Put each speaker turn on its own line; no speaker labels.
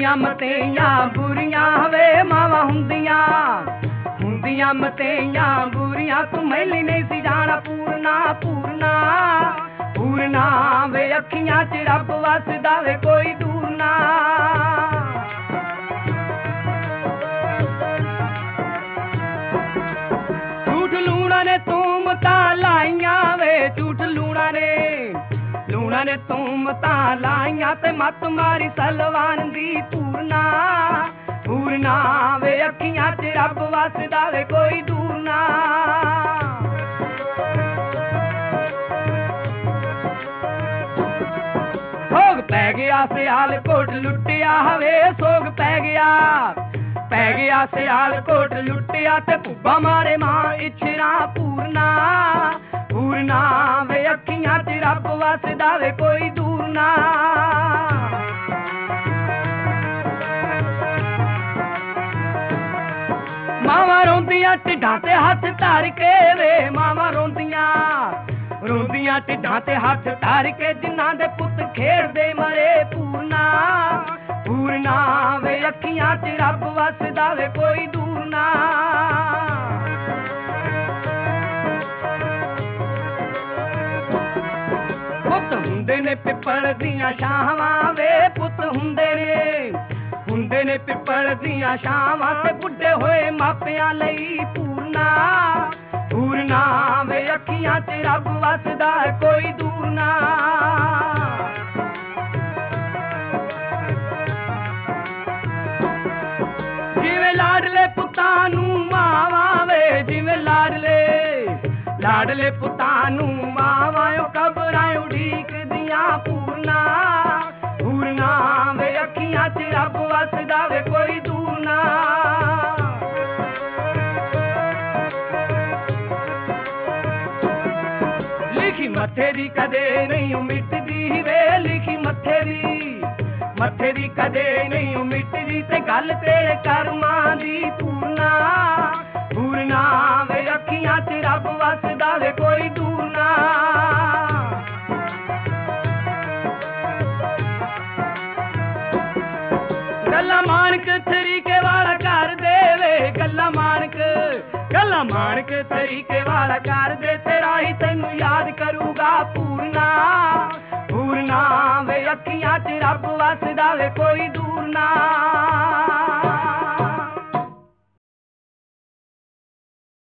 ਹੁੰਦੀਆਂ ਮਤੇਈਆਂ ਬੁਰੀਆਂ ਵੇ ਮਾਵਾਂ ਹੁੰਦੀਆਂ ਹੁੰਦੀਆਂ ਮਤੇਈਆਂ ਬੁਰੀਆਂ ਤੂੰ ਮੈਲੀ ਨਹੀਂ ਸੀ ਜਾਣਾ ਪੂਰਨਾ ਪੂਰਨਾ ਪੂਰਨਾ ਵੇ ਅੱਖੀਆਂ 'ਚ ਰੱਬ ਵਸਦਾ ਵੇ ਕੋਈ ਦੂਰ ਨਾ ਝੂਠ ਲੂਣਾ ਨੇ ਤੂਮਤਾਂ ਲਾਈਆਂ ਵੇ ਝੂਠ ਲੂਣਾ ਨੇ ਤੂਮਤਾਂ ਲਾਈਆਂ ਤੇ ਮੱਤ ਮਾਰੀ ਸਲਵਾਨ ਦੀ ਪੂਰਨਾ ਪੂਰਨਾ ਵੇ ਅੱਖੀਆਂ 'ਚ ਰੱਬ ਵਸਦਾ ਵੇ ਕੋਈ ਦੂਰ ਨਾ ਸੋਗ ਪੈ ਗਿਆ ਸਿਆਲਕੋਟ ਲੁੱਟਿਆ ਵੇ ਸੋਗ ਪੈ ਗਿਆ ਸਿਆਲਕੋਟ ਲੁੱਟਿਆ ਤੇ ਭੁੱਬਾ ਮਾਰੇ ਮਾਂ ਇਛਰਾ ਪੂਰਨਾ ਪੂਰਨਾ ਵੇ ਅੱਖੀਆਂ 'ਚ ਰੱਬ ਵਸਦਾ ਵੇ ਕੋਈ ਦੂਰ ਨਾ ਮਾਵਾਂ ਰੋਂਦੀਆਂ ਢਿੱਡਾਂ ਤੇ ਹੱਥ ਧਰ ਕੇ ਵੇ ਮਾਵਾਂ ਰੋਂਦੀਆਂ ਢਿੱਡਾਂ ਤੇ ਹੱਥ ਧਰ ਕੇ ਜਿਨ੍ਹਾਂ ਦੇ ਪੁੱਤ ਖੇਡਦੇ ਮਰੇ ਪੂਰਨਾ ਪੂਰਨਾ ਵੇ ਅੱਖੀਆਂ 'ਚ ਰੱਬ ਵਸਦਾ ਵੇ ਕੋਈ ਦੂਰ ਨਾ ਪੁੱਤ ਹੁੰਦੇ ਨੇ ਪਿੱਪਲ ਦੀਆਂ ਛਾਵਾਂ ਵੇ ਪੁੱਤ ਹੁੰਦੇ ਨੇ ਪਿੱਪਲ ਦੀਆਂ ਛਾਵਾਂ ਤੇ ਬੁੱਢੇ ਹੋਏ ਮਾਪਿਆਂ ਲਈ ਪੂਰਨਾ ਪੂਰਨਾ ਵੇ ਅੱਖੀਆਂ 'ਚ ਰੱਬ ਵਸਦਾ ਕੋਈ ਦੂਰ ਨਾ ਜਿਵੇਂ ਲਾਡਲੇ ਪੁੱਤਾਂ ਨੂੰ ਮਾਵਾਂ ਵੇ ਜਿਵੇਂ ਲਾਡਲੇ ਪੁੱਤਾਂ ਨੂੰ ਮਾਵਾਂ ਓ ਕਬਰਾਂ ਉਡੀਕਦੀਆਂ ਪੂਰਨਾ ਪੂਰਨਾ ਵੇ ਅੱਖੀਆਂ 'ਚ ਰੱਬ ਵਸਦਾ ਵੇ ਕੋਈ ਦੂਰ ਨਾ ਲਿਖੀ ਮੱਥੇ ਦੀ ਕਦੇ ਨਹੀਂ ਮਿਟਦੀ ਵੇ ਲਿਖੀ ਮੱਥੇ ਦੀ ਕਦੇ ਨਹੀਂ ਮਿਟਦੀ ਤੇ ਗੱਲ ਤੇਰੇ ਕਰਮਾਂ ਦੀ ਪੂਰਨਾ ਪੂਰਨਾ ਵੇ ਅੱਖੀਆਂ 'ਚ ਰੱਬ ਵਸਦਾ ਵੇ ਕੋਈ ਦੂਰ ਨਾ ਗੱਲਾਂ ਮਾਣਕ ਤਰੀਕੇ ਵਾਲਾ ਕਰ ਦੇਵੇ ਗੱਲਾਂ ਮਾਣਕ ਤਰੀਕੇ ਵਾਲਾ ਕਰ ਦੇ ਤੇਰਾ ਹੀ ਤੈਨੂੰ ਯਾਦ ਕਰੂਗਾ ਪੂਰਨਾ ਪੂਰਨਾ ਵੇ ਅੱਖੀਆਂ 'ਚ ਰੱਬ ਵਸਦਾ ਵੇ ਕੋਈ ਦੂਰ ਨਾ